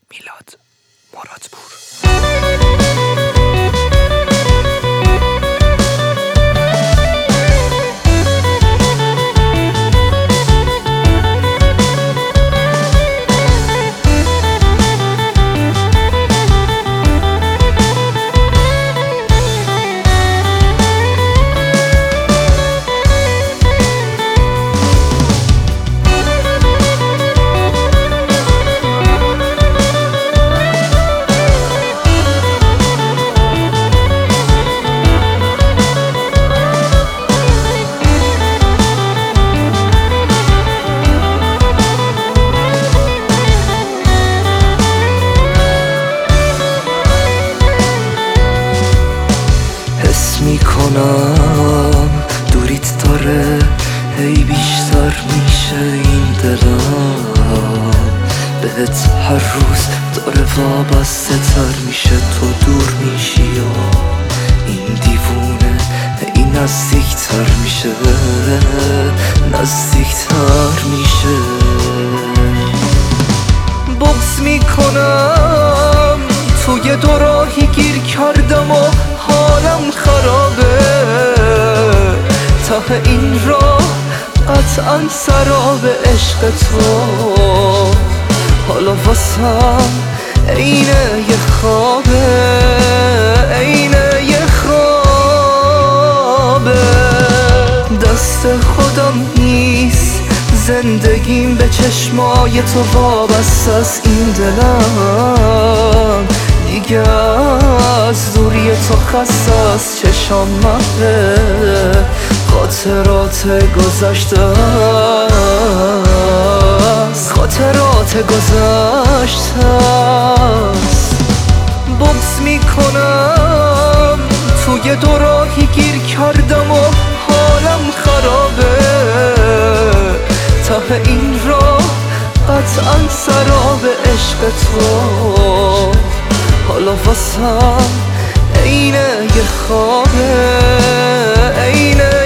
میلاد مرادپور. میکنم دوریت داره هی بیشتر میشه این دلم بهت هر روز داره وابسته تر میشه تو دور میشی یا این دیوونه هی نزدیکتر میشه نزدیکتر میشه بغض میکنم توی دو راهی گیر کردم و حالم خرابه ته این راه قطعا سراب عشق تو حالا واسم عینه یه خوابه عینه یه خوابه دست خودم نیست زندگیم به چشمای تو وابسته است این دلم دیگه از دوری تو خسته است چشام محره خاطرات گذشته است خاطرات گذشته است بغض میکنم توی دو راهی گیر کردم و حالم خرابه ته این راه قطعا سراب عشق تو حالا واسم عینه یه خوابه عینه